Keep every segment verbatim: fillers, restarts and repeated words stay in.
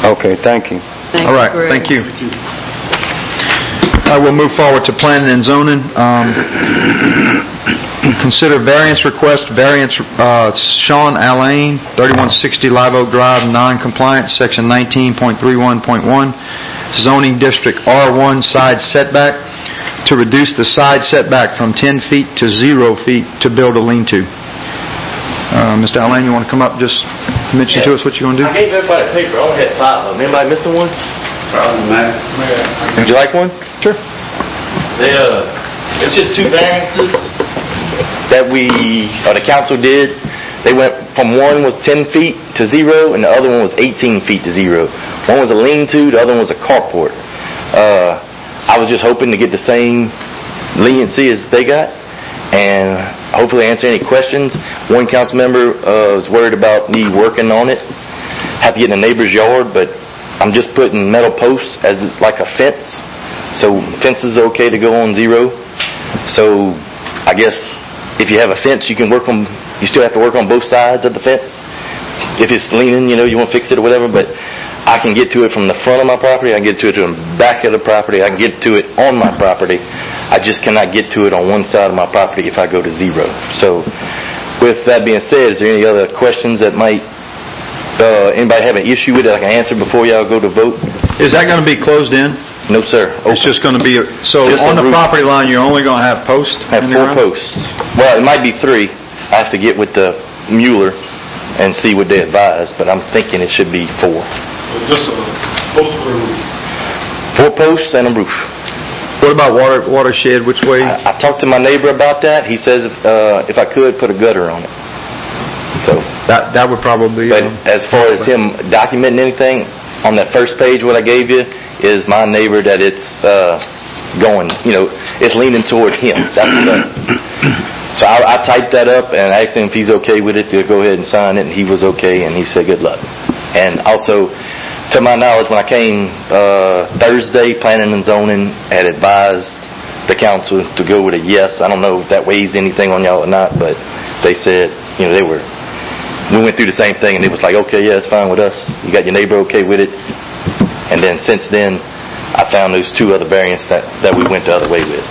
Okay, thank you. Thank All right, you, Greg. thank you. Uh, we'll move forward to planning and zoning. Um, consider variance request, variance, uh, Sean Allain, thirty-one sixty Live Oak Drive, non-compliance, section nineteen point thirty-one point one, zoning district R one side setback, to reduce the side setback from ten feet to zero feet to build a lean-to. Uh, Mister Allain, you want to come up, just mention Yeah. to us what you're going to do? I gave everybody a paper. I only had five of them. Anybody missing one? Problem, man. Would you like one? Sure. They, uh, it's just two variances that we, or the council did. They went from one was ten feet to zero, and the other one was eighteen feet to zero. One was a lean-to, the other one was a carport. Uh, I was just hoping to get the same leniency as they got, and hopefully answer any questions. One council member uh, was worried about me working on it. Have to get in a neighbor's yard, but I'm just putting metal posts as it's like a fence. So fence is okay to go on zero. So I guess if you have a fence, you can work on, you still have to work on both sides of the fence. If it's leaning, you know, you want to fix it or whatever, but I can get to it from the front of my property, I can get to it from the back of the property, I can get to it on my property. I just cannot get to it on one side of my property if I go to zero. So with that being said, is there any other questions that might, uh, anybody have an issue with it I can answer before y'all go to vote? Is that going to be closed in? No, sir. It's just going to be, a, so Just on a the roof. property line, you're only going to have posts? I have in four your own? posts. Well, it might be three. I have to get with the Mueller and see what they advise, but I'm thinking it should be four. Just a post for a roof. Four posts and a roof. What about water watershed? Which way? I, I talked to my neighbor about that. He says if, uh, if I could, put a gutter on it. So, That that would probably. but uh, as far as him documenting anything, on that first page what I gave you is my neighbor that it's uh, going, you know, it's leaning toward him. That's the, so I, I typed that up and asked him if he's okay with it to go ahead and sign it, and he was okay, and he said good luck. And also, to my knowledge, when I came uh, Thursday, planning and zoning had advised the council to go with a yes. I don't know if that weighs anything on y'all or not, but they said, you know, they were, we went through the same thing, and it was like, okay, yeah, it's fine with us. You got your neighbor okay with it? And then since then, I found those two other variants that, that we went the other way with.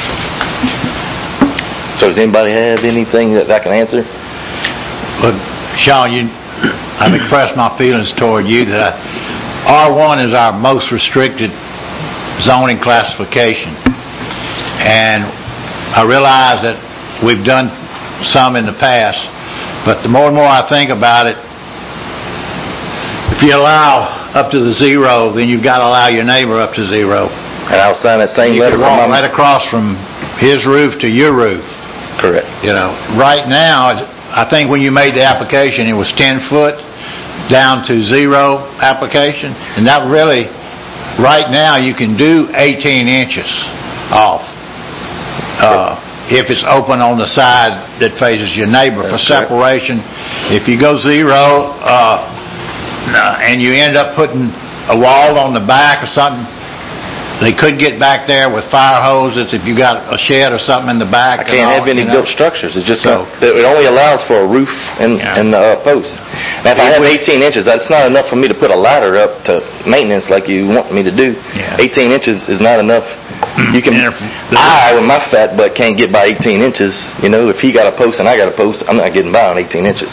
So does anybody have anything that I can answer? Look, Sean, you, I've expressed my feelings toward you that R one is our most restricted zoning classification. And I realize that we've done some in the past, but the more and more I think about it, if you allow up to the zero, then you've got to allow your neighbor up to zero. And I'll sign that same You letter can from walk my... right across from his roof to your roof. Correct. You know, right now, I think when you made the application, it was ten foot down to zero application, and that really, right now, you can do eighteen inches off uh, if it's open on the side that faces your neighbor for separation. If you go zero uh, and you end up putting a wall on the back or something, they could get back there with fire hoses if you got a shed or something in the back. I can't and all, have any you know. built structures. It's just So- not, it only allows for a roof and Yeah. and uh, posts. Now, if I have eighteen inches, that's not enough for me to put a ladder up to maintenance like you want me to do. Yeah. eighteen inches is not enough. You can. And if- I, with my fat butt, can't get by eighteen inches. You know, if he got a post and I got a post, I'm not getting by on eighteen inches.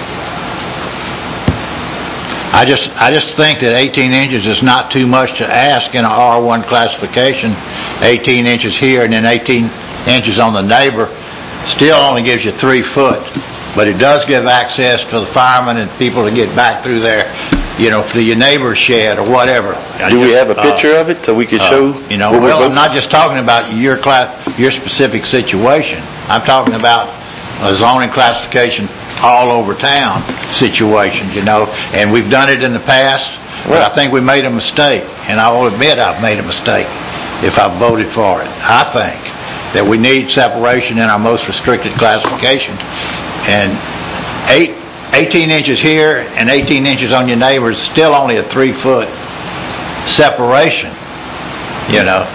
I just I just think that eighteen inches is not too much to ask in a R one classification. eighteen inches here and then eighteen inches on the neighbor still only gives you three foot. But it does give access for the firemen and people to get back through there, you know, for your neighbor's shed or whatever. Do we have a Uh, picture of it so we could uh, show? You know, what we're well, I'm voting? not just talking about your class, your specific situation. I'm talking about a zoning classification all over town situations, you know, and we've done it in the past, but I think we made a mistake, and I will admit I've made a mistake if I voted for it. I think that we need separation in our most restricted classification, and eight, eighteen inches here and eighteen inches on your neighbor is still only a three-foot separation, you know.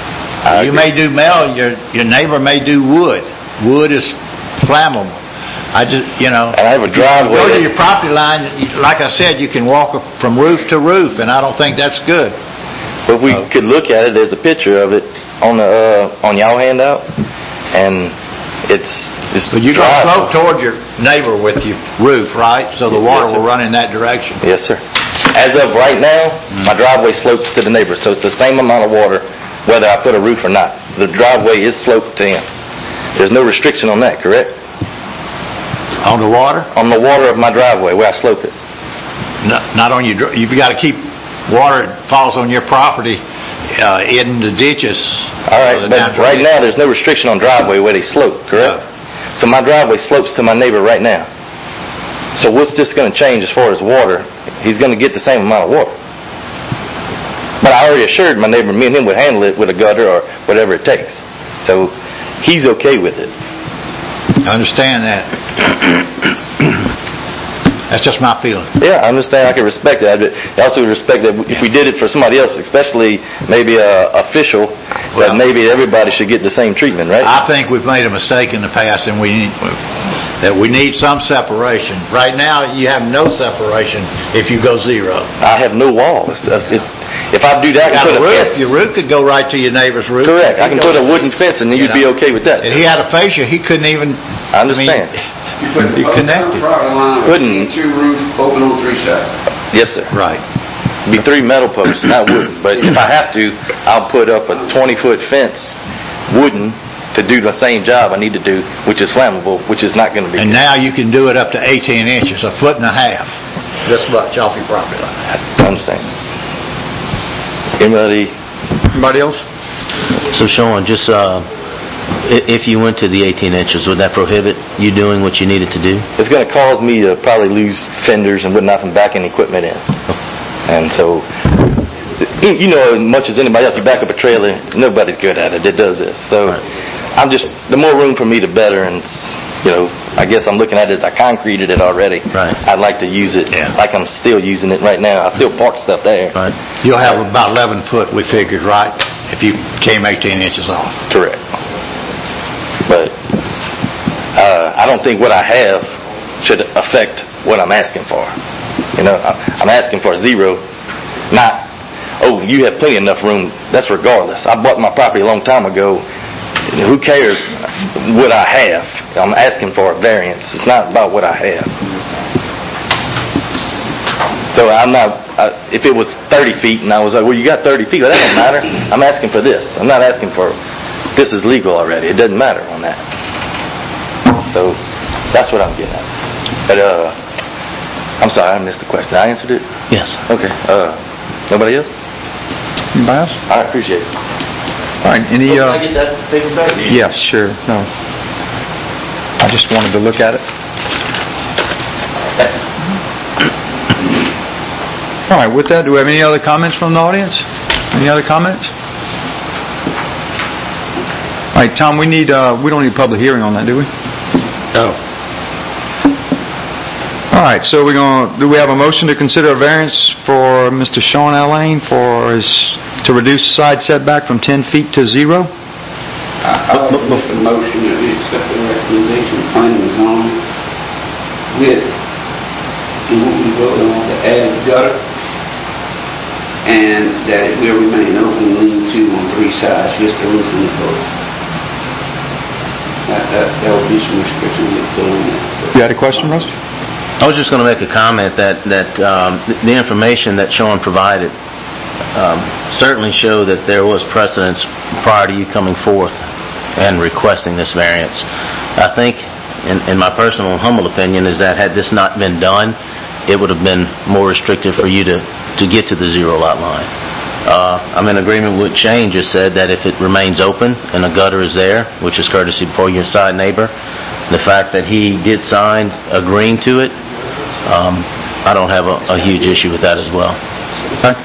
You may do metal, your, your neighbor may do wood. Wood is flammable. I just, you know. And I have a Go to driveway. your property line, you- like I said, you can walk from roof to roof, and I don't think that's good. But we could look at it, there's a picture of it on the, uh, on y'all handout, and it's, it's But you're gonna dry. slope toward your neighbor with your roof, right? So the Yes, water sir. will run in that direction. Yes, sir. As of right now, my driveway slopes to the neighbor, so it's the same amount of water whether I put a roof or not. The driveway is sloped to him. There's no restriction on that, correct? On the water? On the water of my driveway, where I slope it. Not, not on your, dr- you've got to keep water that falls on your property uh, in the ditches. All right, Uh, but natural right ditches. now, there's no restriction on driveway where they slope, correct? So my driveway slopes to my neighbor right now. So what's this going to change as far as water? He's going to get the same amount of water. But I already assured my neighbor, me and him would handle it with a gutter or whatever it takes. So he's okay with it. I understand that. That's just my feeling. Yeah, I understand. I can respect that. But I also respect that if we did it for somebody else, especially maybe a official, that Well- maybe everybody should get the same treatment, right? I think we've made a mistake in the past, and we need, that we need some separation. Right now, you have no separation if you go zero. I have no wall. It's, it's, it, if I do that, I Got can a put a roof, fence. your roof could go right to your neighbor's roof. Correct. I He'd can go- put a wooden fence, and then You you'd be know. okay with that. If he had a fascia, he couldn't even. I understand. You connected. Property line, Wouldn't- two roof, open on three sides. Yes, sir. Right. Be three metal posts, not wooden. But if I have to, I'll put up a twenty-foot fence, wooden, to do the same job I need to do, which is flammable, which is not going to be. And now you can do it up to eighteen inches, a foot and a half, this much off your property line. I understand. Anybody? Anybody else? So Sean, just, uh, i- if you went to the eighteen inches, would that prohibit you doing what you needed to do? It's going to cause me to probably lose fenders and whatnot from backing equipment in. And so, you you know as much as anybody else, you back up a trailer, nobody's good at it. It does this. So, Right. I'm just, the more room for me, the better. And, it's, you know, I guess I'm looking at it as I concreted it already. Right. I'd like to use it Yeah. like I'm still using it right now. I still park stuff there. Right? You'll have about eleven foot, we figured, right? If you came eighteen inches off. Correct. But uh, I don't think what I have should affect what I'm asking for. You know, I- I'm asking for zero, not, oh, you have plenty enough room. That's regardless. I bought my property a long time ago. Who cares what I have? I'm asking for a variance. It's not about what I have. So I'm not, I, if it was thirty feet and I was like, well, you got thirty feet, well, that don't matter. I'm asking for this. I'm not asking for, this is legal already. It doesn't matter on that. So that's what I'm getting at. But, uh, I'm sorry, I missed the question. I answered it? Yes. Okay. Uh, nobody else? Anybody else? I appreciate it. All right, any, Can uh, I get that paper back? yeah, sure, no. I just wanted to look at it. Thanks. All right, with that, do we have any other comments from the audience? Any other comments? All right, Tom, we need, uh, we don't need a public hearing on that, do we? No. All right, so we're going to, do we have a motion to consider a variance for Mister Sean Allain for his, to reduce the side setback from ten feet to zero? I I would make a motion that we accept the recommendation of planning and zoning with, and what we voted on to add gutter, and that it will remain open, lean-to on three sides, just the roof and the floor. That, that, that would be some restriction we put on that. You had a question, Russ? I was just going to make a comment that, that um, th- the information that Sean provided um, certainly showed that there was precedence prior to you coming forth and requesting this variance. I think, in, in my personal and humble opinion, is that had this not been done, it would have been more restrictive for you to, to get to the zero lot line. Uh, I'm in agreement with Shane just said that if it remains open and a gutter is there, which is courtesy for your side neighbor, the fact that he did sign agreeing to it, um, I don't have a, a huge issue with that as well. Okay.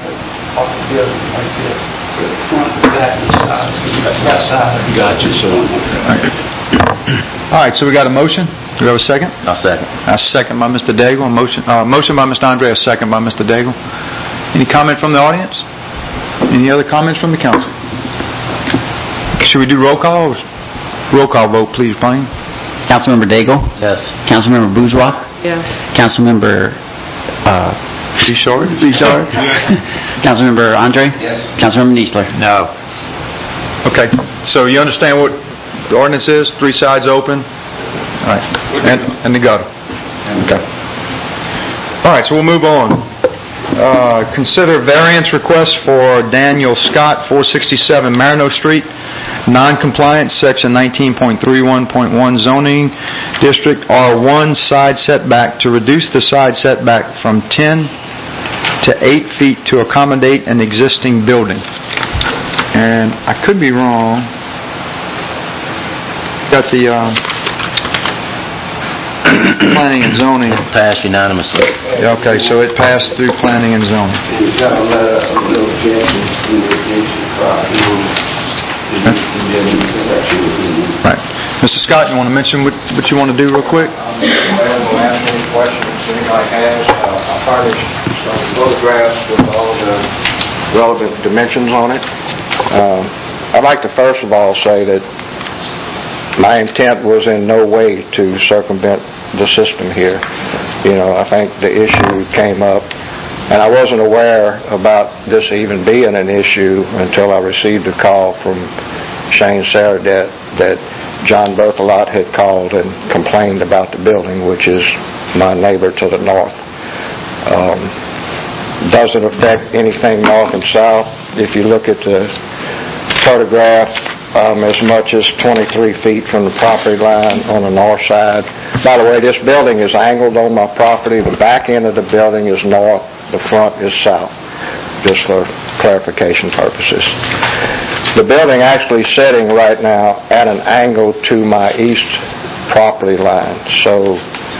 Gotcha, so. All right, so we got a motion. Do we have a second? I'll second. A second by Mister Daigle. A motion, uh, motion by Mister Andre, a second by Mister Daigle. Any comment from the audience? Any other comments from the council? Should we do roll call? Roll call vote, please, Blaine. Councilmember Daigle? Yes. Councilmember Bourgeois? Yes. Councilmember uh, Bouchard? Bouchard? Councilmember Andre? Yes. Councilmember Niesler? No. Okay, so you understand what the ordinance is? Three sides open? All right, and, and the gutter? Okay. All right, so we'll move on. Uh, consider variance request for Daniel Scott, four sixty-seven Marino Street, non-compliance, section nineteen point three one point one zoning district, R one side setback to reduce the side setback from ten to eight feet to accommodate an existing building. And I could be wrong. Got the uh, planning and zoning. Passed unanimously. Yeah, okay, so it passed through planning and zoning. And it's got a letter of no objection to the adjacent property owner. And the building correction was in. Right. Mister Scott, you want to mention what, what you want to do real quick? I'm available to answer any questions anybody has. Uh, I furnished some photographs with all the relevant dimensions on it. Um, I'd like to first of all say that my intent was in no way to circumvent the system here. You know, I think the issue came up, and I wasn't aware about this even being an issue until I received a call from Shane Saradet that John Berthelot had called and complained about the building, which is my neighbor to the north. Um, doesn't affect anything north and south. If you look at the photograph, um, as much as twenty-three feet from the property line on the north side. By the way, this building is angled on my property. The back end of the building is north, the front is south, just for clarification purposes. The building actually sitting right now at an angle to my east property line. So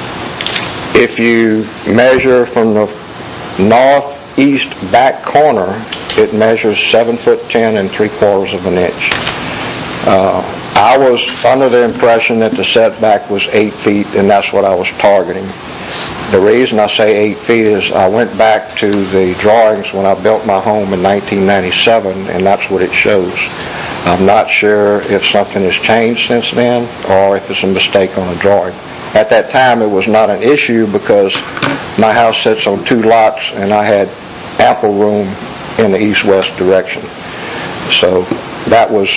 if you measure from the northeast back corner, it measures seven foot ten and three quarters of an inch. Uh, I was under the impression that the setback was eight feet, and that's what I was targeting. The reason I say eight feet is I went back to the drawings when I built my home in nineteen ninety-seven, and that's what it shows. I'm not sure if something has changed since then or if it's a mistake on the drawing. At that time, it was not an issue because my house sits on two lots, and I had ample room in the east-west direction. So that was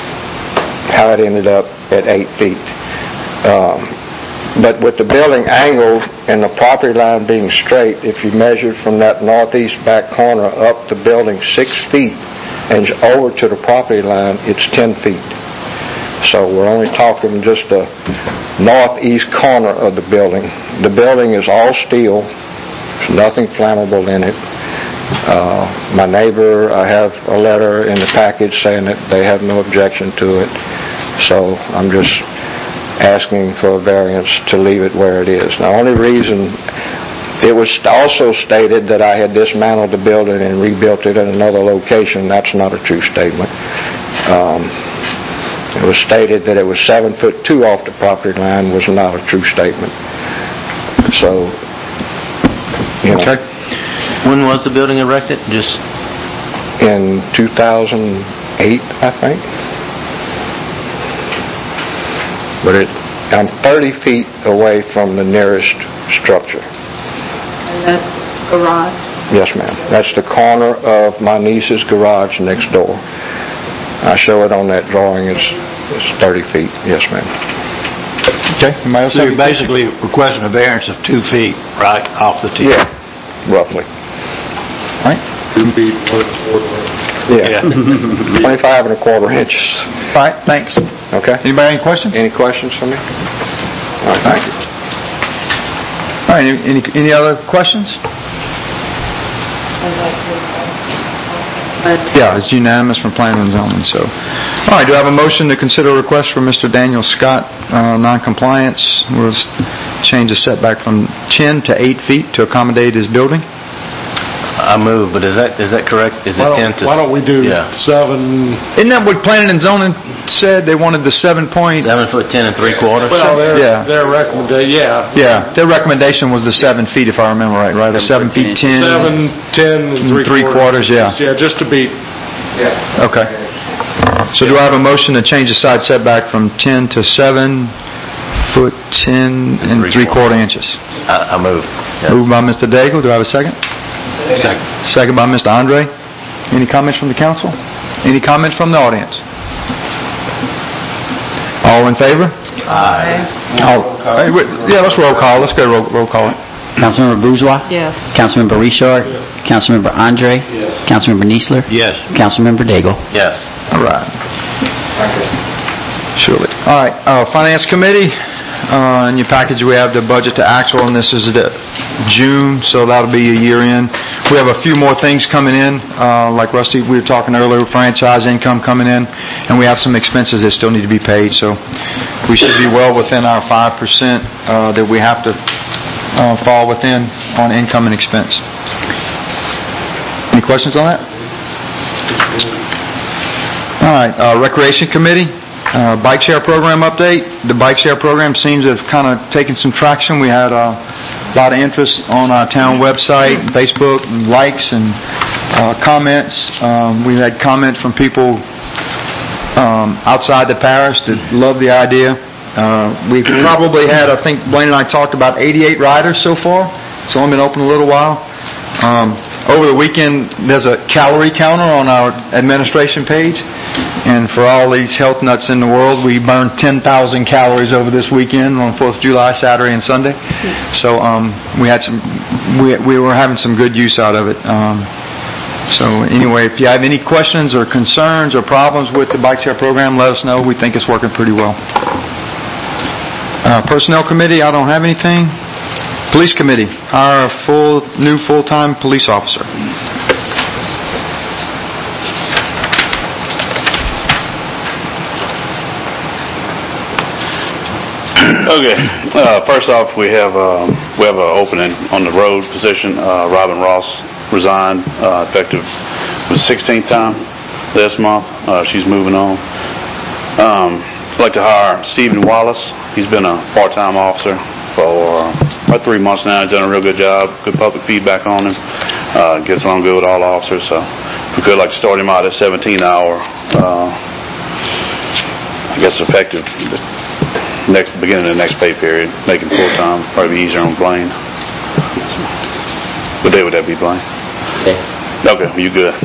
how it ended up at eight feet. Um, But with the building angled and the property line being straight, if you measured from that northeast back corner up the building six feet and over to the property line, it's ten feet. So we're only talking just the northeast corner of the building. The building is all steel. There's nothing flammable in it. Uh, my neighbor, I have a letter in the package saying that they have no objection to it. So I'm just asking for a variance to leave it where it is. Now, the only reason, it was also stated that I had dismantled the building and rebuilt it in another location. That's not a true statement. Um, it was stated that it was seven foot two off the property line was not a true statement. So, you know. Okay. When was the building erected? Just in two thousand eight, I think. But it, I'm thirty feet away from the nearest structure. And that's garage? Yes, ma'am. That's the corner of my niece's garage next door. I show it on that drawing. It's, it's thirty feet. Yes, ma'am. Okay. Anybody else So have you're any basically requesting a variance of two feet, right, off the tee? Yeah, roughly. All right. Two feet, one quarter. Yeah. twenty-five and a quarter inches. All right, thanks. Okay. Anybody have any questions? Any questions for me? All right, thank you. All right, any, any, any other questions? Yeah, it's unanimous from planning and zoning, so. All right, do I have a motion to consider a request from Mister Daniel Scott, uh, non-compliance? We'll change the setback from ten to eight feet to accommodate his building. I move, but is that is that correct? Is it Why ten don't, to? why don't we do Yeah. seven? Isn't that what planning and zoning said? They wanted the seven point... Seven foot ten and three quarters. Well, their, Yeah. their recommendation, yeah. Yeah, their recommendation was the seven feet, if I remember right, right? The seven feet ten. Seven, ten, and three, Three quarters, yeah. Yeah, just to be, Yeah. Okay. So do I have a motion to change the side setback from ten to seven foot ten and Three three quarter inches. I I move. Yes. Moved by Mister Daigle. Do I have a second? Second. Second by Mister Andre. Any comments from the council? Any comments from the audience? All in favor? Aye. All, hey, wait, yeah, let's roll call. Let's go roll, roll call it. Councilmember Bourgeois? Yes. Councilmember Richard? Councilmember Andre? Yes. Councilmember Niesler? Yes. Councilmember Daigle? Yes. All right. Surely. All right, uh, Finance Committee, uh, in your package we have the budget to actual, and this is the June, so that'll be a year in. We have a few more things coming in, uh, like Rusty, we were talking earlier, franchise income coming in, and we have some expenses that still need to be paid, so we should be well within our five percent uh, that we have to uh, fall within on income and expense. Any questions on that? All right, uh, Recreation Committee, uh, bike share program update. The bike share program seems to have kind of taken some traction. We had uh, a lot of interest on our town website, Facebook, and likes and uh, comments. Um, we had comments from people um, outside the parish that loved the idea. Uh, we probably had, I think Blaine and I talked about eighty-eight riders so far. It's only been open a little while. Um, over the weekend, there's a calorie counter on our administration page. And for all these health nuts in the world, we burned ten thousand calories over this weekend on fourth of July, Saturday and Sunday. So um, we had some, we, we were having some good use out of it. Um, so anyway, if you have any questions or concerns or problems with the bike share program, let us know. We think it's working pretty well. Uh, Personnel Committee, I don't have anything. Police Committee, hire a full, new full-time police officer. Okay. Uh, first off, we have uh, we have an opening on the road position. Uh, Robin Ross resigned uh, effective the sixteenth time this month. Uh, she's moving on. Um, I'd like to hire Stephen Wallace. He's been a part-time officer for about three months now. He's done a real good job. Good public feedback on him. Uh, gets along good with all officers. So we could like to start him out at seventeen hour. Uh, I guess effective next beginning of the next pay period. Make him full time. Probably be easier on Blaine. What day would that be, Blaine? Okay, you good?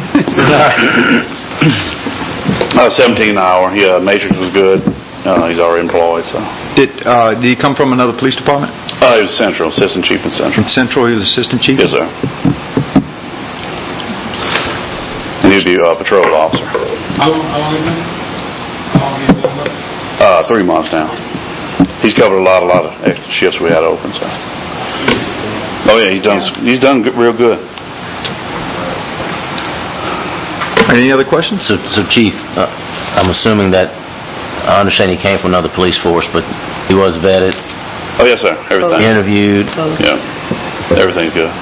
uh, seventeen hour. Yeah, Matrix was good. Uh, he's already employed. So. Did uh, did he come from another police department? Uh, he was Central, assistant chief in Central. In Central, he was assistant chief? Yes, sir. And he'd be a patrol officer. How long have you been? How long have you been with him? Uh, three months now. He's covered a lot, a lot of extra shifts we had open. So. Oh yeah, he's done. He's done good, real good. Any other questions? So, so Chief, uh, I'm assuming that, I understand he came from another police force, but he was vetted, Oh yes, sir. Everything. interviewed. Yeah. Everything's good.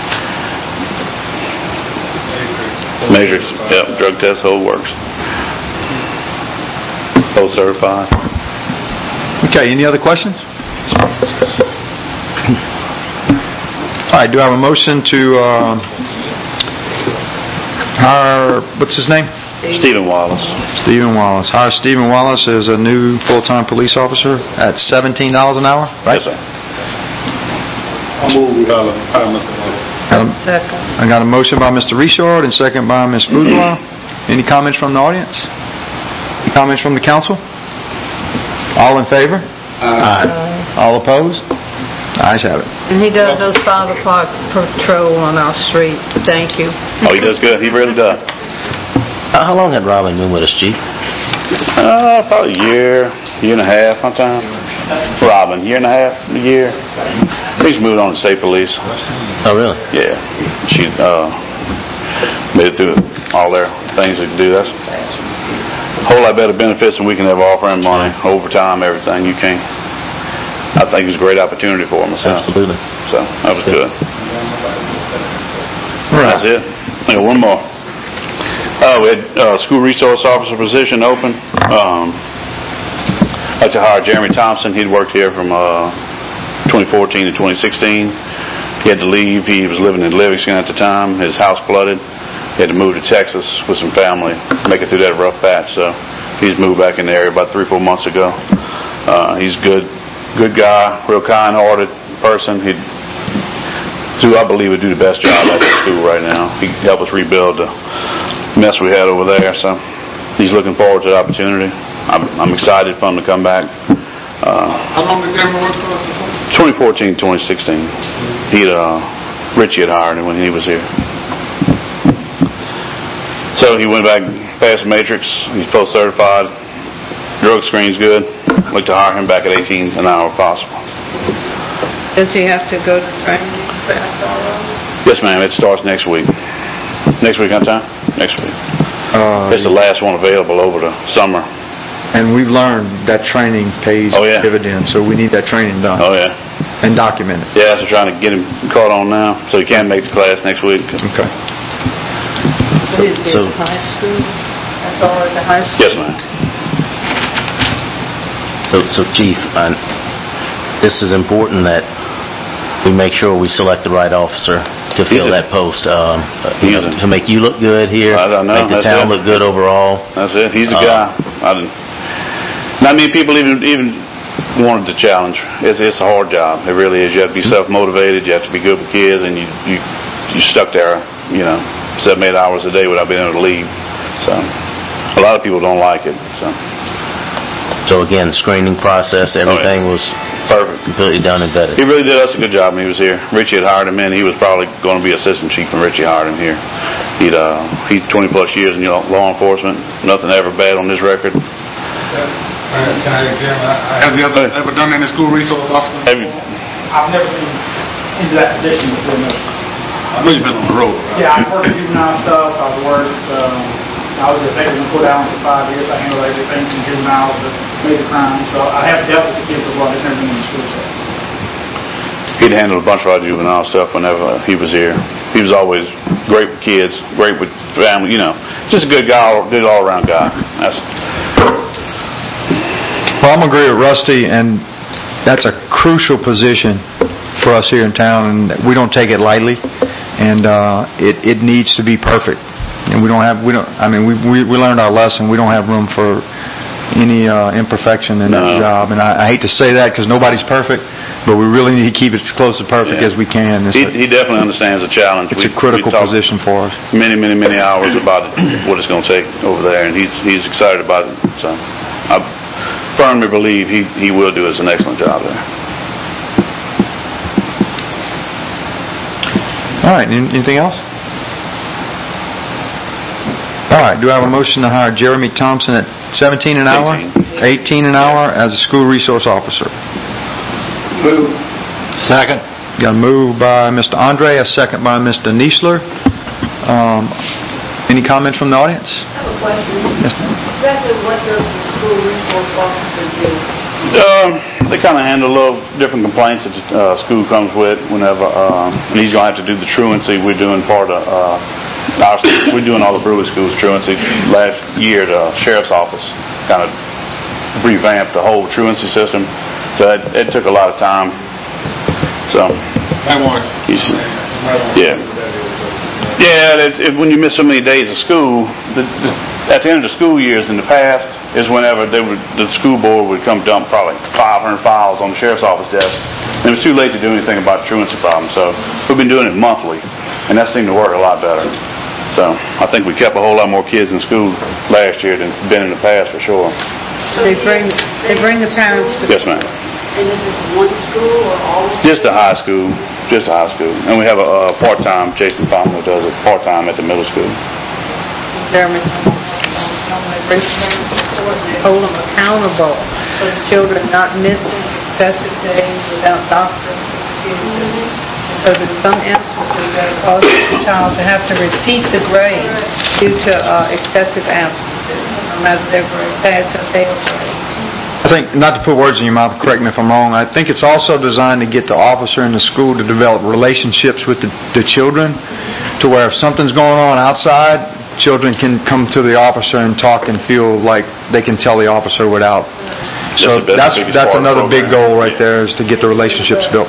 Matrix. Yep. Drug test, whole works. Both certified. Okay, any other questions? All right, do I have a motion to uh, hire, what's his name? Stephen Wallace. Stephen Wallace. Hire Stephen Wallace as a new full-time police officer at seventeen dollars an hour, right? Yes, sir. I move we have a hire Mister Wallace. Got a- Second. I got a motion by Mister Richard and second by Miz Bourgeois. Any comments from the audience? Any comments from the council? All in favor? Uh, All opposed? Ayes have it. And he does those five o'clock patrol on our street. Thank you. Oh, he does good. He really does. Uh, how long had Robin been with us, Chief? Uh, probably a year, year and a half, sometime. Robin, year and a half, a year. He's moved on to state police. Oh, really? Yeah. She uh, made it through all their things they can do. That's a whole lot better benefits than we can ever offer him, money, overtime, everything. You can't. I think it was a great opportunity for him myself. Absolutely. So that was good. Right. That's it. I got one more. Uh, we had uh, school resource officer position open. Um, I'd like to hire Jeremy Thompson. He'd worked here from uh, twenty fourteen to twenty sixteen. He had to leave. He was living in Livingston at the time. His house flooded. He had to move to Texas with some family, make it through that rough patch. So he's moved back in the area about three, four months ago. Uh, he's good, good guy, real kind-hearted person. He'd, who I believe would do the best job at the school right now. He helped us rebuild the mess we had over there, so he's looking forward to the opportunity. I'm, I'm excited for him to come back. Uh, How long did Gary work for us before? twenty fourteen, twenty sixteen. He uh, Richie had hired him when he was here. So he went back, passed the matrix. He's post-certified. Drug screen's good. I'd like to hire him back at eighteen an hour if possible. Does he have to go to training? Yes, ma'am. It starts next week. Next week on time? Next week. Uh, It's the last one available over the summer. And we've learned that training pays Oh, yeah. dividends, so we need that training done Oh, yeah. and documented. Yeah, so trying to get him caught on now so he can make the class next week. Okay. So he'd be So- at high school? That's all at the high school? Yes, ma'am. So, so Chief, I, this is important that we make sure we select the right officer to fill He's a- that post, um, you he's know, a- to make you look good here, I don't know, make the that's town it. look good overall. That's it. He's the Uh, guy. I didn't, not many people even even wanted the challenge. It's it's a hard job. It really is. You have to be self-motivated. You have to be good with kids, and you you you stuck there, you know, seven eight hours a day without being able to leave. So a lot of people don't like it. So So again, screening process, everything was perfect. completely done and vetted. He really did us a good job when he was here. Richie had hired him in. He was probably going to be assistant chief when Richie hired him here. He'd uh he's twenty plus years in law enforcement. Nothing ever bad on his record. Can I examine? Has he ever, ever done any school resource officer? Have you- I've never been into that position before, no. I know you've been on the road, right? Yeah, I've worked juvenile stuff, I've worked, um, I was a detective in Port Allen for five years, I handled everything from juveniles to major crimes, so I have dealt with the kids before, I've never been in the school setting. He'd handled a bunch of our juvenile stuff whenever he was here. He was always great with kids, great with family, you know, just a good guy, good all-around guy. That's, Well, I'm agree with Rusty, and that's a crucial position for us here in town, and we don't take it lightly. And uh, it it needs to be perfect, and we don't have we don't. I mean, we we, we learned our lesson. We don't have room for any uh, imperfection in that No. job. And I, I hate to say that because nobody's perfect, but we really need to keep it as close to perfect Yeah. as we can. It's he, a, he definitely understands the challenge. it's a We- critical we talked position for us. Many, many, many hours about it, what it's going to take over there, and he's he's excited about it. So I firmly believe he he will do us an excellent job there. All right. an- Anything else? All right. Do I have a motion to hire Jeremy Thompson at seventeen an hour? eighteen an hour as a school resource officer. Move. Second. Got a move by Mister Andre, a second by Mister Niesler. Um, any comments from the audience? I have a question. Yes, ma'am. Exactly what does the school resource officer do? Um, they kind of handle little different complaints that the uh, school comes with whenever, um, and he's going to have to do the truancy. We're doing part of, uh, our, we're doing all the Brewer schools truancy. Last year, the sheriff's office kind of revamped the whole truancy system, so it, it took a lot of time. So, I want. he's, yeah. Yeah, it, it, when you miss so many days of school, the, the, at the end of the school years in the past is whenever they would, the school board would come dump probably five hundred files on the sheriff's office desk. And it was too late to do anything about the truancy problem, so we've been doing it monthly, and that seemed to work a lot better. So I think we kept a whole lot more kids in school last year than been in the past for sure. They bring, they bring the parents to... Yes, ma'am. And is it one school or all of them? Just a high school, just a high school. And we have a, uh part-time, Jason Palmer who does it part-time at the middle school. Jeremy, hold them accountable for the children not missing excessive days without doctor's excuses. Because in some instances, that causes the child to have to repeat the grade due to uh, excessive absences, no matter their grade, pass or fail grade. I think, not to put words in your mouth, correct me if I'm wrong, I think it's also designed to get the officer in the school to develop relationships with the, the children, to where if something's going on outside, children can come to the officer and talk and feel like they can tell the officer without. So That's the- that's that's the biggest that's part of the another big program. goal right there, is to get the relationships built.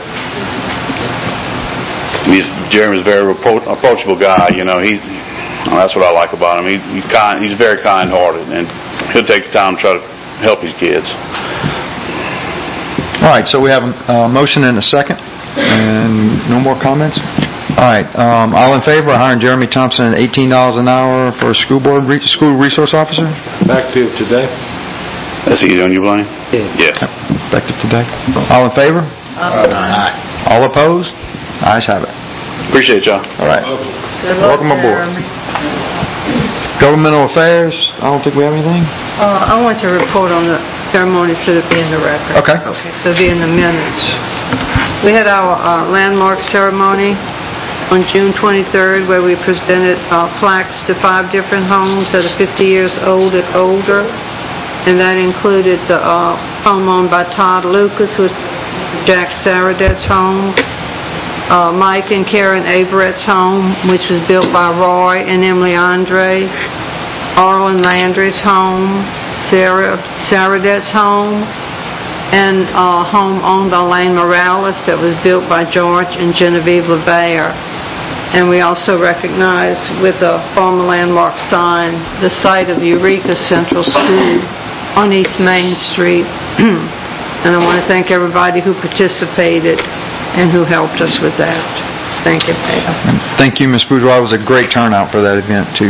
He's Jeremy's a very appro- approachable guy. You know, he. Well, that's what I like about him. He, he's kind. He's very kind-hearted, and he'll take the time to try to help his kids. All right, so we have a uh, motion and a second, and no more comments? All right, um, all in favor of hiring Jeremy Thompson at eighteen dollars an hour for a school board, re- school resource officer? Backfield today. That's easy on you, Blaine? Yeah. Effective today. All in favor? Aye. All opposed? Ayes have it. Appreciate y'all. All right. Good luck, Welcome aboard. Jeremy. Governmental affairs, I don't think we have anything. Uh, I want to report on the ceremony so it'll be in the record. Okay. Okay, so it'll be in the minutes. We had our uh, landmark ceremony on June twenty-third where we presented uh, plaques to five different homes that are fifty years old and older. And that included the uh, home owned by Todd Lucas, who was Jack Saradet's home, uh, Mike and Karen Averett's home, which was built by Roy and Emily Andre, Arlen Landry's home, Sarah Saradet's home, and a home owned by Lane Morales that was built by George and Genevieve LeVere. And we also recognize with a former landmark sign the site of Eureka Central School on East Main Street. And I want to thank everybody who participated and who helped us with that. Thank you, Peter. Thank you, Miz Bourgeois. It was a great turnout for that event, too.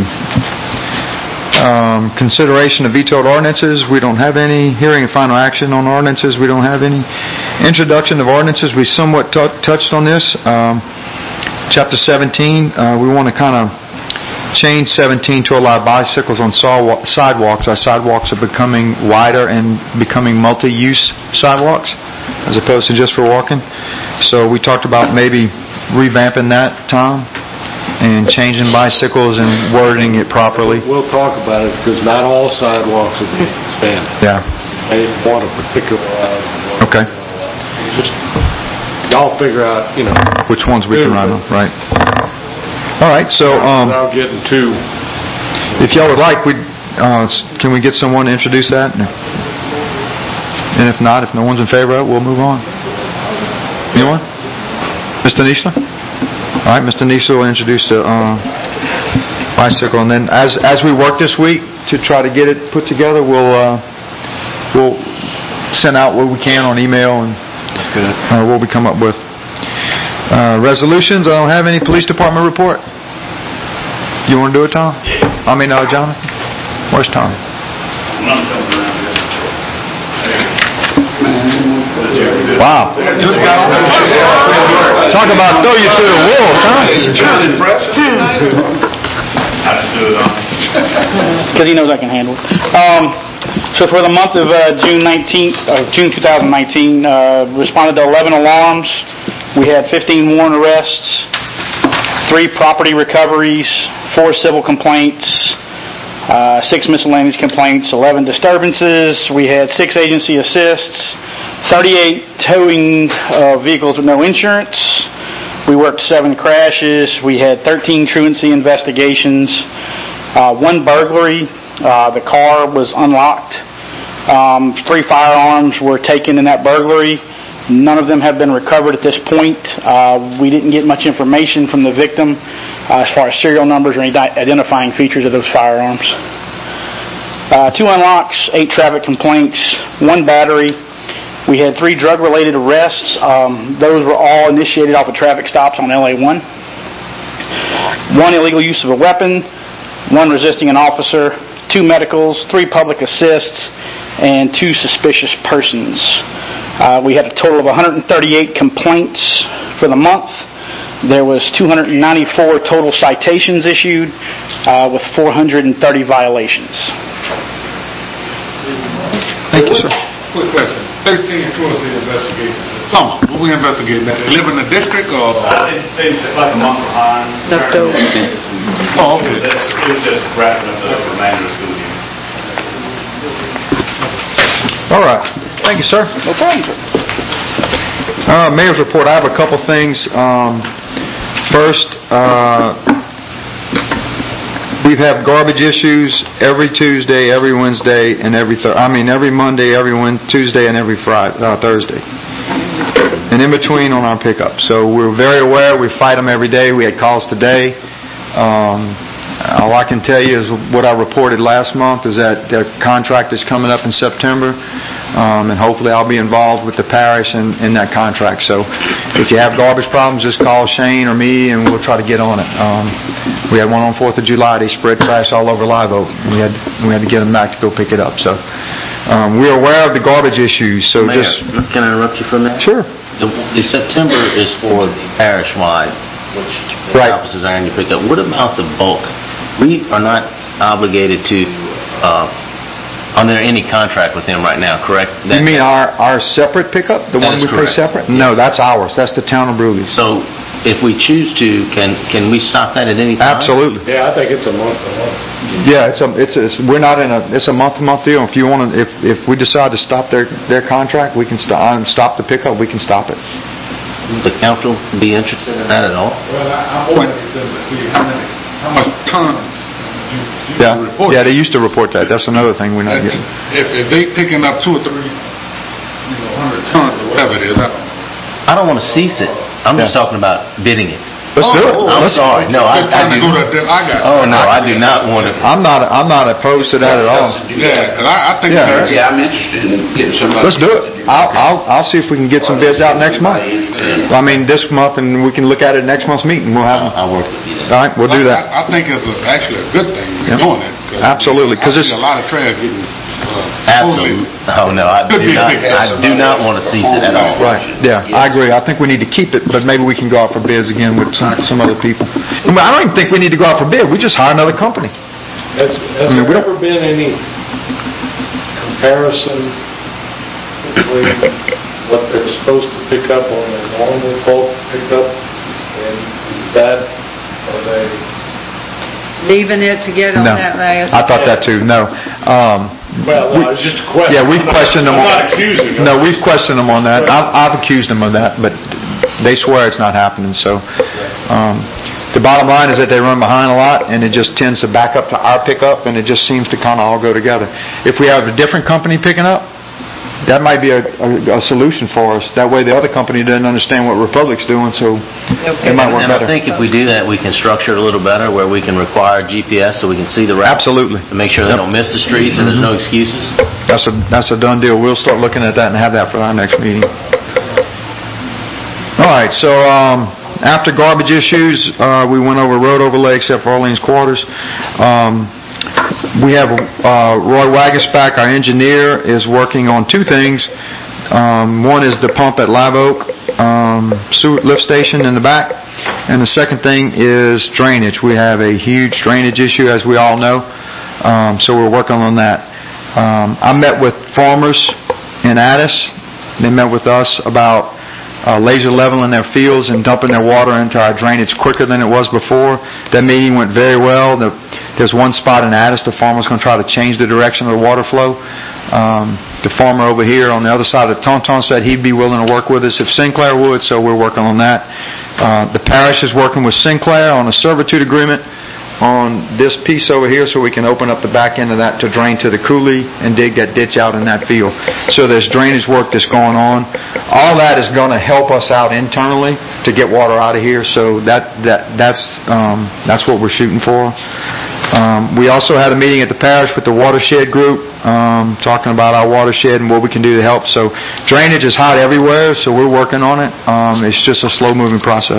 Um, consideration of vetoed ordinances. We don't have any. Hearing and final action on ordinances. We don't have any. Introduction of ordinances. We somewhat t- touched on this. Um, chapter seventeen, uh, we want to kind of change seventeen to allow bicycles on sidewalks. Our sidewalks are becoming wider and becoming multi-use sidewalks as opposed to just for walking. So we talked about maybe revamping that, Tom, and changing bicycles and wording it properly. We'll talk about it because not all sidewalks are being expanded. Yeah. They want to particularize. Okay. Just, y'all figure out, you know. Which ones we can ride on, right? All right, so um, without getting too. if y'all would like, we uh, can we get someone to introduce that? And if not, if no one's in favor of it, we'll move on. Anyone? Mister Niesler? All right, Mister Niesler will introduce the uh, bicycle, and then as as we work this week to try to get it put together, we'll uh, we'll send out what we can on email and uh, what we come up with. Uh, resolutions. I don't have any. Police department report. You want to do it, Tom? Yeah. I mean, uh, Jonathan. Where's Tom? Wow. Just got on. Talk about throw you to the wolves, huh? I just threw it on. Because he knows I can handle it. Um, so for the month of uh, June nineteenth, uh, June twenty nineteen, uh, responded to eleven alarms. We had fifteen warrant arrests, three property recoveries, four civil complaints, uh, six miscellaneous complaints, eleven disturbances. We had six agency assists, thirty-eight towing uh, vehicles with no insurance. We worked seven crashes. We had thirteen truancy investigations, uh, one burglary. Uh, the car was unlocked. Um, three firearms were taken in that burglary. None of them have been recovered at this point. Uh, we didn't get much information from the victim uh, as far as serial numbers or any identifying features of those firearms. Uh, two unlocks, eight traffic complaints, one battery. We had three drug-related arrests. Um, those were all initiated off of traffic stops on L A one. One illegal use of a weapon, one resisting an officer, two medicals, three public assists, and two suspicious persons. Uh, we had a total of one hundred thirty-eight complaints for the month. There was two hundred ninety-four total citations issued uh, with four hundred thirty violations. Thank you, sir. Quick question. thirteen truancy investigations. Some. What we investigating? They live in the district or? Uh, they, they, like a month behind. Left over. Oh, okay. It was just wrapping up the remainder of the school year. All right. Thank you, sir. No problem, sir. Uh, Mayor's report. I have a couple things. Um, first, uh, we have garbage issues every Tuesday, every Wednesday, and every th- I mean every Monday, every Wed- Tuesday, and every Friday, uh, Thursday, and in between on our pickup. So we're very aware. We fight them every day. We had calls today. Um, all I can tell you is what I reported last month is that their contract is coming up in September. um, and hopefully I'll be involved with the parish in, in that contract. So if you have garbage problems, just call Shane or me, and we'll try to get on it. Um, we had one on fourth of July. They spread trash all over Live Oak. We had we had to get them back to go pick it up. So um, we're aware of the garbage issues. So Mayor, just can I interrupt you for a minute? Sure. The, the September is for the parish-wide, which the Right. officers are going to pick up. What about the bulk? We are not obligated to, uh, under any contract with them right now, correct? You mean our, our separate pickup, the That one is we pay correct. separate? No, that's ours. That's the town of Brewley's. So, if we choose to, can can we stop that at any time? Absolutely. Yeah, I think it's a month, a month. Yeah, it's a, it's a, we're not in a, it's a month-to-month deal. If you want to, if, if we decide to stop their, their contract, we can st- um, stop the pickup, we can stop it. Would the council be interested in that at all? Well, I, I'm waiting to see how many, how much tons you, you Yeah, report. yeah, they used to report that. That's another thing we're not That's- getting. If, if they picking up two or three, you know, hundred tons or whatever it is, I don't know. I don't want to cease it. I'm just talking about bidding it. Let's do it. I'm Let's- sorry. No, I, Just I trying to do. go to them, I got. Oh, no, I do not want to. I'm not, I'm not opposed to that at all. Yeah, 'cause I, I think. Yeah. that- Yeah, I'm interested in getting somebody. Let's do it. I'll, I'll, I'll see if we can get some bids out next month. I mean, this month, and we can look at it next month's meeting. We'll have them. I'll work with you then. All right, we'll do that. I, I think it's a, actually a good thing Yeah. you're doing it. Absolutely, 'cause I it's- see a lot of trash getting, uh, Absolutely. Oh, no, I Could do be a not, big- I do not want to cease it at all. Right, yeah, I agree. I think we need to keep it, but maybe we can go out for bids again with some, some other people. And I don't even think we need to go out for bid. We just hire another company. Has, has I mean, we there don't- ever been any comparison between what they're supposed to pick up on their normal bulk pickup, and is that, are they, Leaving it to get on No, that last. I thought that too, no. Um, well, we- no, it's just a question. Yeah, we've I'm not- questioned them. I'm on- not accusing them. No, we've questioned them on that. I've, I've accused them of that, but they swear it's not happening, so. um, The bottom line is that they run behind a lot, and it just tends to back up to our pickup, and it just seems to kind of all go together. If we have a different company picking up, that might be a, a, a solution for us. That way the other company doesn't understand what Republic's doing, so it might work And I better. think if we do that, we can structure it a little better, where we can require G P S so we can see the route. Absolutely. To make sure they Yep. don't miss the streets and there's no excuses. That's a, that's a done deal. We'll start looking at that and have that for our next meeting. All right, so um, after garbage issues, uh, we went over road overlay except for Orleans Quarters. Um, we have uh, Roy Wagasback, our engineer, is working on two things. Um, one is the pump at Live Oak um, sewer lift station in the back, and the second thing is drainage. We have a huge drainage issue, as we all know, um, so we're working on that. Um, I met with farmers in Addis. They met with us about uh, laser leveling their fields and dumping their water into our drainage quicker than it was before. That meeting went very well. The, there's one spot in Addis the farmer's going to try to change the direction of the water flow. Um, the farmer over here on the other side of the Tauntaun said he'd be willing to work with us if Sinclair would, so we're working on that. Uh, the parish is working with Sinclair on a servitude agreement on this piece over here so we can open up the back end of that to drain to the coulee and dig that ditch out in that field. So there's drainage work that's going on. All that is going to help us out internally to get water out of here, so that, that that's um, that's what we're shooting for. Um, we also had a meeting at the parish with the watershed group, um, talking about our watershed and what we can do to help. So drainage is hot everywhere, so we're working on it. Um, it's just a slow-moving process.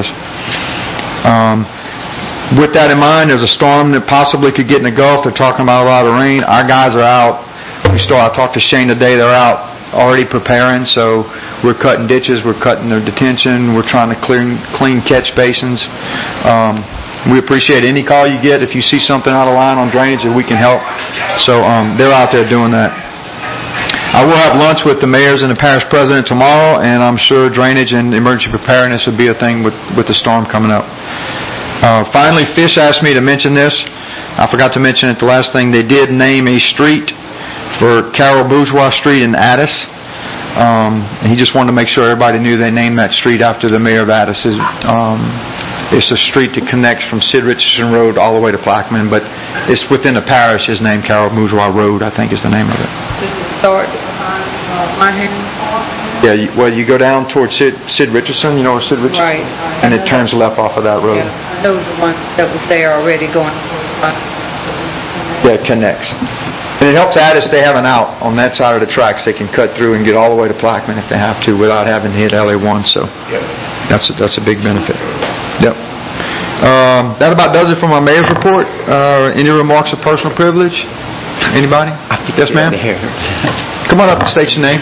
Um, with that in mind, there's a storm that possibly could get in the Gulf. They're talking about a lot of rain. Our guys are out. We start. I talked to Shane today. They're out already preparing, so we're cutting ditches. We're cutting the detention. We're trying to clean, clean catch basins. Um, We appreciate any call you get if you see something out of line on drainage that we can help. So um, they're out there doing that. I will have lunch with the mayors and the parish president tomorrow, and I'm sure drainage and emergency preparedness will be a thing with, with the storm coming up. Uh, finally, Fish asked me to mention this. I forgot to mention it the last thing. They did name a street for Carol Bourgeois Street in Addis. Um, and he just wanted to make sure everybody knew they named that street after the mayor of Addis. Um, It's a street that connects from Sid Richardson Road all the way to Plaquemine, but it's within the parish. Is named Carol Bourgeois Road, I think is the name of it. Does it start behind uh, my hand? Yeah, you, well, you go down towards Sid, Sid Richardson, you know where Sid Richardson? Right. And it turns left off of that road. Yeah, I know the one that was there already going. Yeah, it connects. And it helps Addis, they have an out on that side of the tracks. They can cut through and get all the way to Plaquemine if they have to without having to hit L A one. So that's a, that's a big benefit. Yep. Um, that about does it for my mayor's report. Uh, any remarks of personal privilege? Anybody? Yes, ma'am. Come on up and state your name.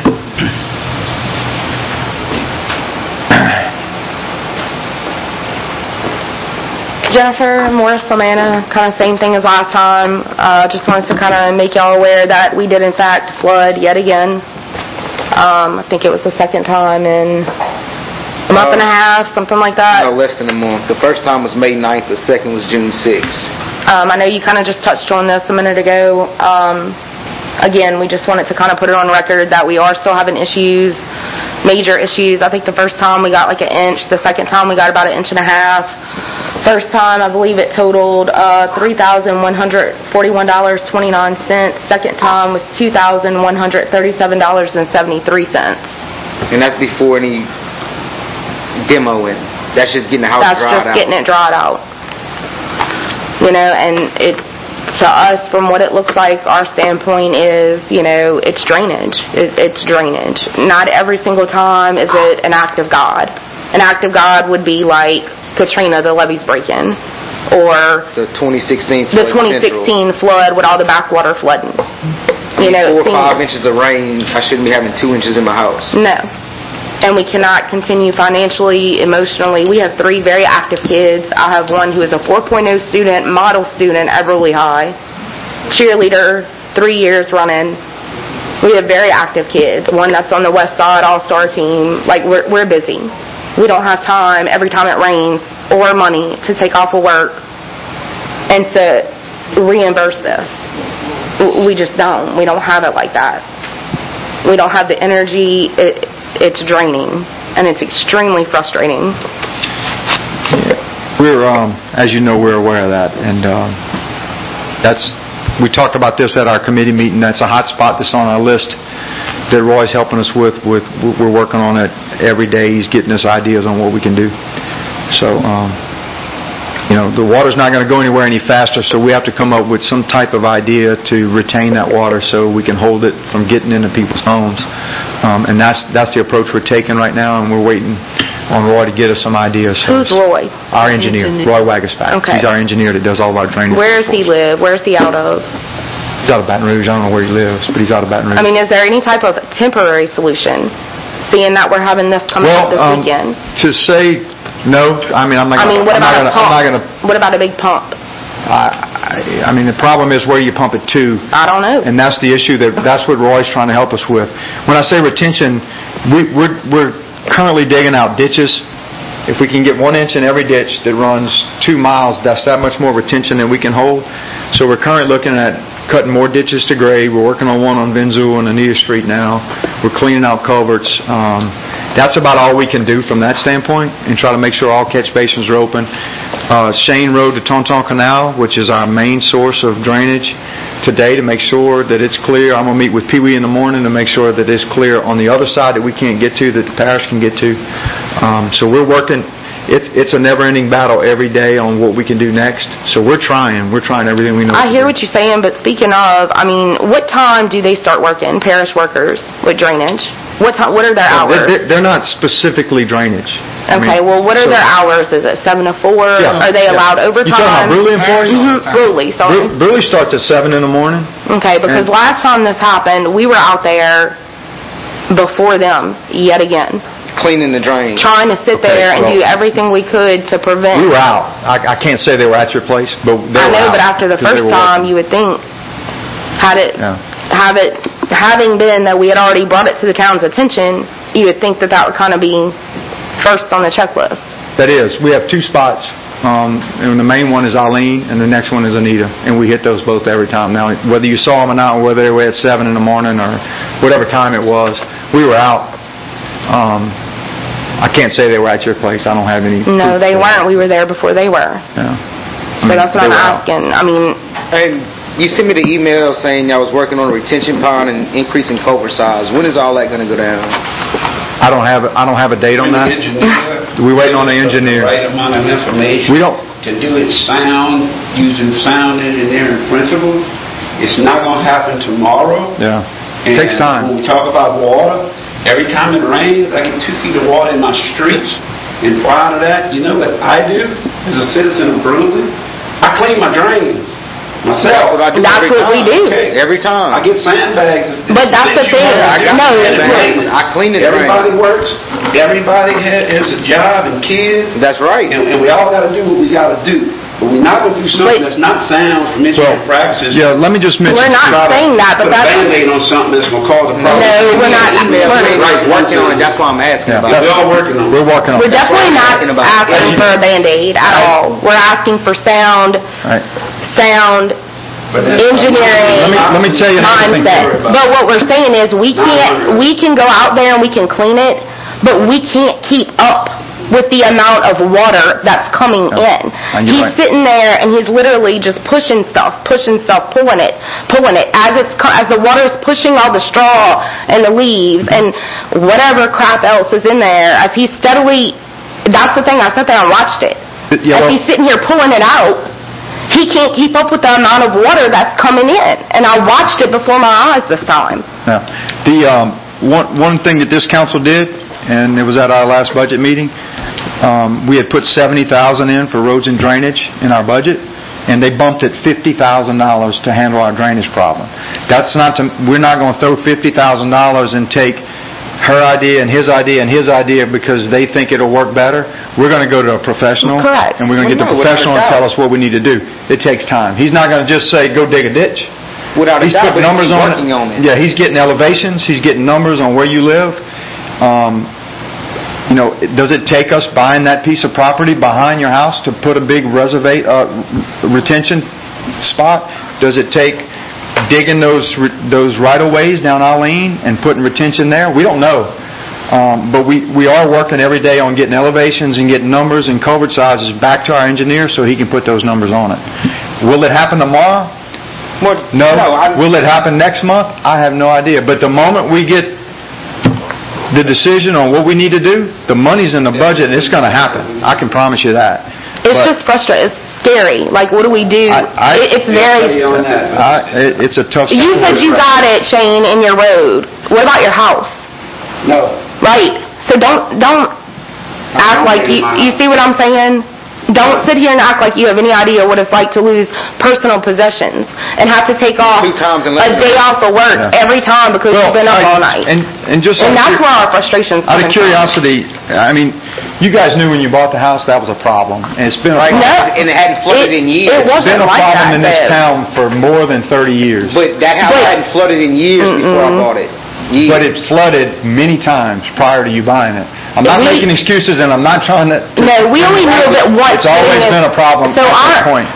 Jennifer Morris Lamana, kind of same thing as last time. Uh, just wanted to kind of make y'all aware that we did in fact flood yet again. Um, I think it was the second time in a month and a half, something like that. No, less than a month. The first time was May ninth, the second was June sixth. Um, I know you kind of just touched on this a minute ago. Um, again, we just wanted to kind of put it on record that we are still having issues, major issues. I think the first time we got like an inch. The second time we got about an inch and a half. First time, I believe it totaled uh, three thousand one hundred forty-one dollars and twenty-nine cents. Second time was two thousand one hundred thirty-seven dollars and seventy-three cents. And that's before any demoing. That's just getting the house That's dried out. just getting it dried out. You know, and it, to us, from what it looks like, our standpoint is, you know, it's drainage. It, it's drainage. Not every single time is it an act of God. An act of God would be like Katrina, the levees breaking, or the twenty sixteen flood the twenty sixteen flood with all the backwater flooding. You know, four or five inches of rain, I shouldn't be having two inches in my house. No. And we cannot continue financially, emotionally. We have three very active kids. I have one who is a four point oh student, model student at Burley High, cheerleader, three years running. We have very active kids. One that's on the West Side All-Star team. Like, we're, we're busy. We don't have time every time it rains or money to take off of work and to reimburse this. We just don't. We don't have it like that. We don't have the energy. It, it's draining, and it's extremely frustrating. We're, um, as you know, we're aware of that, and um, that's. We talked about this at our committee meeting. That's a hot spot that's on our list that Roy's helping us with. With we're working on it every day. He's getting us ideas on what we can do. So, um, you know, the water's not going to go anywhere any faster. So we have to come up with some type of idea to retain that water, so we can hold it from getting into people's homes. Um, and that's that's the approach we're taking right now. And we're waiting on Roy to get us some ideas. Who's Roy? Our engineer, Roy Wagaspack. Okay. He's our engineer that does all of our drainage. Where does he live? Where's he out of? He's out of Baton Rouge. I don't know where he lives, but he's out of Baton Rouge. I mean, is there any type of temporary solution, seeing that we're having this coming well, up this um, weekend? To say no, I mean, I'm not I gonna, mean, what I'm about not a gonna, pump? I'm not gonna, what about a big pump? I, I, I mean, the problem is where you pump it to. I don't know. And that's the issue. That That's what Roy's trying to help us with. When I say retention, we, we're, we're currently digging out ditches. If we can get one inch in every ditch that runs two miles, that's that much more retention than we can hold. So we're currently looking at cutting more ditches to grade. We're working on one on Benzul and Anita Street now. We're cleaning out culverts. Um, that's about all we can do from that standpoint, and try to make sure all catch basins are open. Uh, Shane Road to Tonton Canal, which is our main source of drainage today, to make sure that it's clear. I'm going to meet with Pee Wee in the morning to make sure that it's clear on the other side that we can't get to, that the parish can get to. Um, so we're working. It's it's a never-ending battle every day on what we can do next. So we're trying. We're trying everything we know. I hear what you're saying, but speaking of, I mean, what time do they start working, parish workers, with drainage? What time? What are their hours? They're, they're not specifically drainage. Okay, I mean, well, what are so, their hours? Is it seven to four? Yeah, are they yeah. allowed overtime? You talking about Bruley employees? Mm-hmm. Bruley, sorry. Bruley starts at seven in the morning. Okay, because and, last time this happened, we were out there before them yet again. Cleaning the drain. Trying to sit okay, there and well, do everything we could to prevent. We were out. I, I can't say they were at your place, but they I were know, out but after the first time, working. you would think, had it, yeah. have it, having been that we had already brought it to the town's attention, you would think that that would kind of be first on the checklist. That is. We have two spots. Um, and the main one is Eileen, and the next one is Anita, and we hit those both every time. Now, whether you saw them or not, whether they were at seven in the morning or whatever time it was, we were out. Um, I can't say they were at your place. I don't have any. No, they weren't. We were there before they were. Yeah. So I mean, that's what I'm asking. Out. I mean, and you sent me the email saying y'all was working on a retention pond and increasing culvert size. When is all that going to go down? I don't have. I don't have a date on that. We're waiting on the engineer. The right amount of information. We don't. To do it sound, using sound engineering principles. It's not going to happen tomorrow. Yeah. And Takes time. when we talk about water, every time it rains, I get two feet of water in my streets. And prior to that, you know what I do as a citizen of Brooklyn? I clean my drains myself. That's what I do That's every what we time. do. Okay. Every time. I get sandbags. But that's the thing. I got No, sandbags. I clean the drain. Everybody works. Everybody ha- has a job and kids. That's right. And, and we all got to do what we got to do. But we're not going to do something Wait. that's not sound from engineering practices. Yeah, let me just mention. We're not Try to saying that, but put a that's... Band-Aid on something that's going to cause a problem. No, we're not- Email we're- me, right, working on it. That's why I'm asking Yeah, about We're it. all working on it. We're working on We're it. definitely what I'm not asking about. asking for a Band-Aid at all. We're asking for sound, Right. sound But that's- engineering Let me, let me tell you another thing. mindset. But what we're saying is we can't, we can go out there and we can clean it, but we can't keep up with the amount of water that's coming Yeah. in. And you're He's right. sitting there and he's literally just pushing stuff, pushing stuff, pulling it, pulling it. As it's co- as the water is pushing all the straw and the leaves and whatever crap else is in there, as he's steadily, that's the thing, I sat there and watched it. Yeah, As well- he's sitting here pulling it out, he can't keep up with the amount of water that's coming in. And I watched it before my eyes this time. Yeah. The, um, one, one thing that this council did, and it was at our last budget meeting, um, we had put seventy thousand in for roads and drainage in our budget, and they bumped it fifty thousand dollars to handle our drainage problem. That's not to, we're not going to throw fifty thousand dollars and take her idea and his idea and his idea because they think it'll work better. We're going to go to a professional. Correct. And we're going to get the Well, no, without professional a and tell doubt. us what we need to do. It takes time. He's not going to just say, go dig a ditch. Without a He's doubt, putting but numbers he's on working it. on it. Yeah, he's getting elevations. He's getting numbers on where you live. Um, you know, does it take us buying that piece of property behind your house to put a big reservate uh, retention spot? Does it take digging those re- those right-of-ways down Alene and putting retention there? We don't know. Um, but we, we are working every day on getting elevations and getting numbers and culvert sizes back to our engineer so he can put those numbers on it. Will it happen tomorrow? Well, No. no I, Will it happen next month? I have no idea. But the moment we get the decision on what we need to do, the money's in the budget and it's going to happen. I can promise you that. It's But just frustrating. It's scary. Like, what do we do? I- I- It- it's very... on that. I, it, it's a tough You said situation. you got it, Shane, in your road. What about your house? No. Right. So don't don't act like you you see what I'm saying? Don't sit here and act like you have any idea what it's like to lose personal possessions and have to take off Two times in a less day than- off of work Yeah. every time because Well, you've been up I- all night. And, and just And out that's of, where our frustration's out of coming curiosity, I mean, you guys knew when you bought the house that was a problem. And it's been a right, problem. No. and it hadn't flooded It- in it years. It's wasn't been a like problem that, in this though. town for more than thirty years. But that house But- hadn't flooded in years before I Mm-mm. bought it. Years. But it flooded many times prior to you buying it. I'm not We- making excuses and I'm not trying to... out. No, we only knew of it once. It's always getting been it- a problem So at our, that point.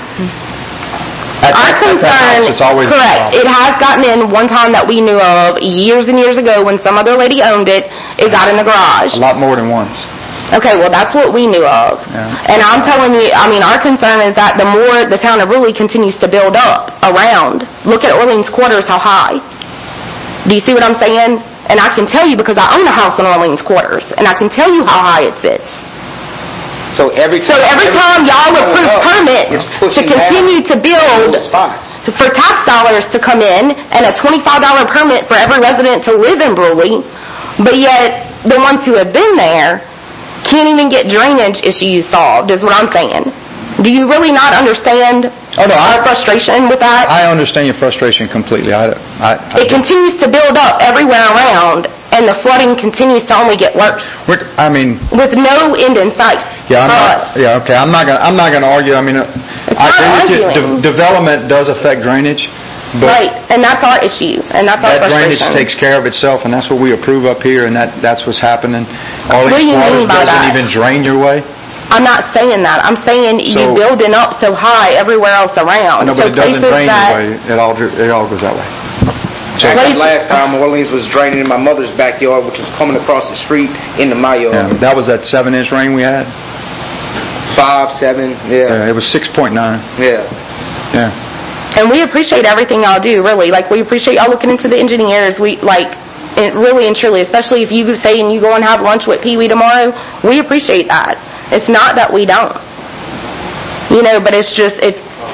At Our that- at that concern, house, it's always been a correct, problem. it has gotten in one time that we knew of years and years ago when some other lady owned it, it got in the garage. A lot more than once. Okay, well, that's what we knew of. Yeah. And I'm telling you, I mean, our concern is that the more the town of Raleigh continues to build up around, look at Orleans Quarters, how high. Do you see what I'm saying? And I can tell you because I own a house in Orleans Quarters, and I can tell you how high it sits. So every So every time y'all approve permits It's to pushing continue to build the spots. for tax dollars to come in and a twenty-five dollars permit for every resident to live in Bruley, but yet the ones who have been there can't even get drainage issues solved, is what I'm saying. Do you really not understand Oh, no, I- our frustration with that? I understand your frustration completely. I, I, I It continues to build up everywhere around, and the flooding continues to only get worse, we're- I mean, with no end in sight. yeah, I'm for not, us. yeah, okay, I'm not gonna, I'm not gonna argue. I mean, uh, It's I not agree with you. arguing. De- Development does affect drainage, but Right, and that's our issue, and that's our that drainage frustration. takes care of itself, and that's what we approve up here, and that, that's what's happening. All What do these you waters mean by doesn't that? even drain your way. I'm not saying that. I'm saying you So- building up so high everywhere else around. No, but so it doesn't places drain that, your way. It all, dr- it all goes that way. So, Like last time, Orleans was draining in my mother's backyard, which was coming across the street into my yard. yeah, that was that seven inch rain we had. Five, seven, yeah, Yeah, it was six point nine. yeah. Yeah. And we appreciate everything y'all do, really. Like, we appreciate y'all looking into the engineers. We, like, it really and truly, especially if you say and you go and have lunch with Pee Wee tomorrow, we appreciate that. It's not that we don't. You know, but it's just, it's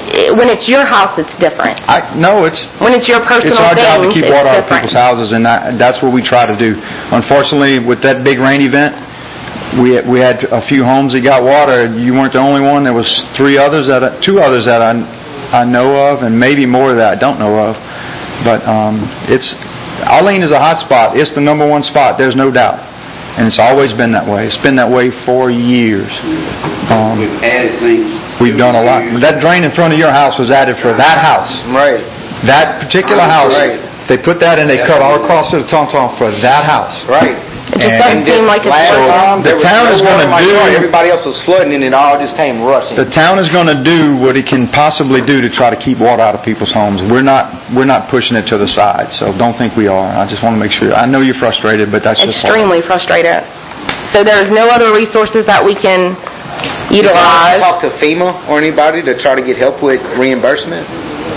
eh, when it's your house, it's different. I, no, it's, When it's your personal it's our things, job to keep it's water out of different. people's houses, and that, that's what we try to do. Unfortunately, with that big rain event, we we had a few homes that got water. You weren't the only one. There was three others that I- two others that I I know of, and maybe more that I don't know of. But um, it's Arlene is a hot spot. It's the number one spot. There's no doubt, and it's always been that way. It's been that way for years. Um, We've added things. we've done a lot. That drain in front of your house was added for that house. Right. That particular house, Right. they put that and they cut all across to the Tonton for that house. Right. It just doesn't seem like it's Last worth it. time, The there was town no is water gonna in my do- yard. Everybody else was flooding and it all just came rushing. The town is going to do what it can possibly do to try to keep water out of people's homes. We're not we're not pushing it to the side, so don't think we are. I just want to make sure. I know you're frustrated, but that's just part of it. Extremely frustrated. So there's no other resources that we can Did y'all utilize. talk to FEMA or anybody to try to get help with reimbursement?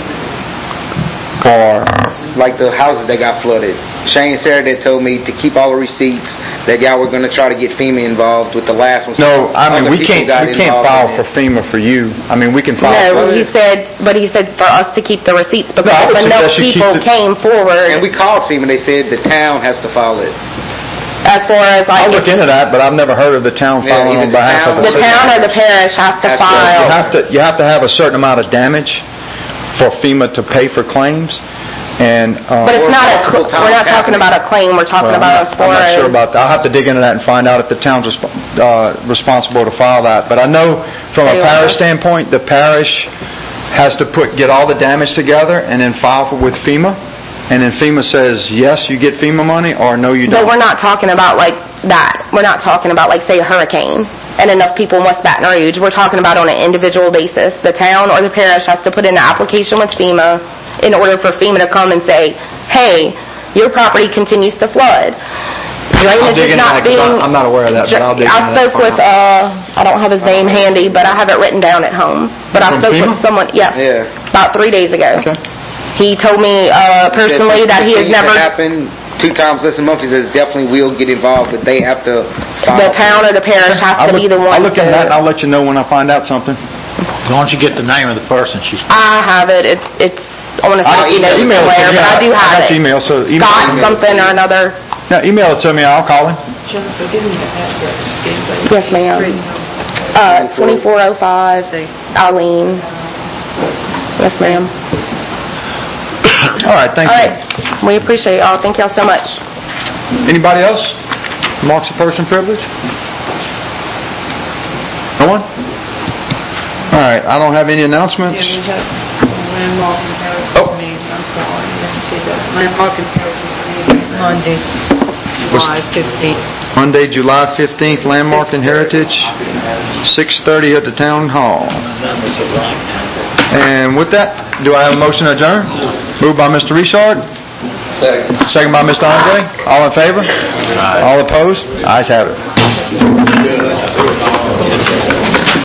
For Like the houses that got flooded. Shane Saturday told me to keep all the receipts, that y'all were going to try to get FEMA involved with the last one. no, I mean Other we people can't got we can't involved file in for it. FEMA for you. I mean we can file. No, for he said, but he said for us to keep the receipts because I would if enough suggest you keep people the- came forward, And we called FEMA, they said the town has to file it. as far as I'll like look into that, but I've never heard of the town Yeah, filing either on the behalf town of the the city. town or the parish has to Has to- file. You have to you have to have a certain amount of damage for FEMA to pay for claims, and uh, But it's not a, multiple cl- we're not times talking about a claim, we're talking Well, about as I'm far not, I'm not sure as... about that. I'll have to dig into that and find out if the town's resp- uh, responsible to file that. But I know from a They are. parish standpoint, the parish has to put get all the damage together and then file for, with FEMA. And then FEMA says, yes, you get FEMA money, or no, you But don't. we're not talking about like that. We're not talking about like, say, a hurricane and enough people in West Baton Rouge. We're talking about on an individual basis. The town or the parish has to put in an application with FEMA in order for FEMA to come and say, hey, your property continues to flood. I'll Drainage dig is into not that 'cause being... I- I'm not aware of that, but I'll dig I into that. spoke with, uh, I don't have his name handy, but I have it written down at home. But I From spoke with FEMA? someone, yeah, Yeah. about three days ago. Okay. He told me uh, personally that he has Things never... happened two times less than month. He says definitely will get involved, but they have to file. The town or the parish has I'll to look, be the one I'll look into that and to... I'll let you know when I find out something. Why don't you get the name of the person she's... I have it. It's, it's on a I'll sticky note email it to somewhere, you. but I do I have got it. your email, so email Scott me. something or another. Yeah, email it to me. I'll call him. Jennifer, give me the address. Yes, ma'am. Uh, twenty-four oh five Eileen. Yes, ma'am. All right, thank All you. right. We appreciate y'all. Thank y'all so much. Anybody else? Marks of person privilege? No one? All right, I don't have any announcements. Yeah, we have landmark inheritance Oh. meeting, I'm sorry, I didn't see that. Landmark inheritance meeting, Monday, July fifteenth. Monday, July fifteenth, Landmark and Heritage, six thirty at the Town Hall. And with that, do I have a motion to adjourn? Moved by Mister Richard. Second. Second by Mister Andre. All in favor? All opposed? Ayes have it.